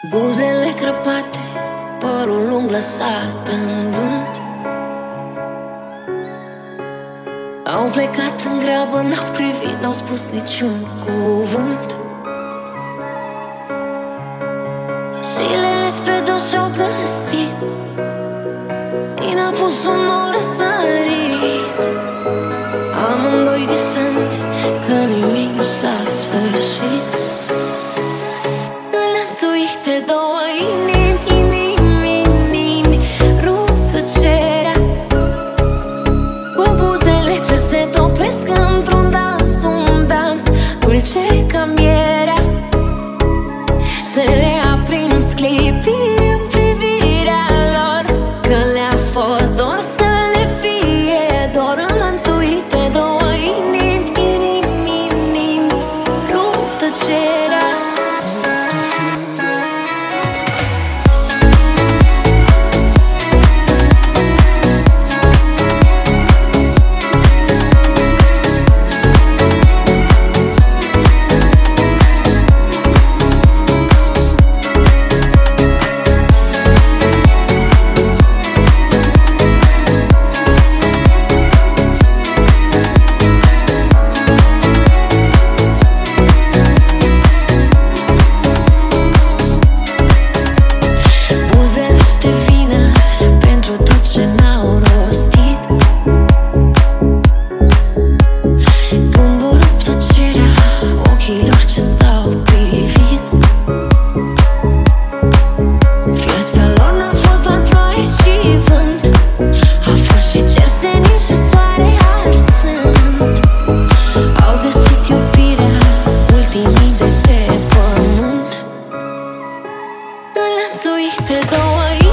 Buzele crăpate, părul lung lăsat în vânt. Au plecat în grabă, n-au privit, n-au spus niciun cuvânt. Zilele spre dos și-au găsit din apusul nou răsărit. Amândoi visând că nimic nu s-a sfârșit. Înlănțuite două inimi, rup tăcerea, cu buzele ce se topesc într-un dans, un dans dulce ca mierea. Se reaprins clipiri în privirea lor, că le-a fost dor să le fie dor. Înlănțuite două inimi, rup tăcerea. Înlănțuite două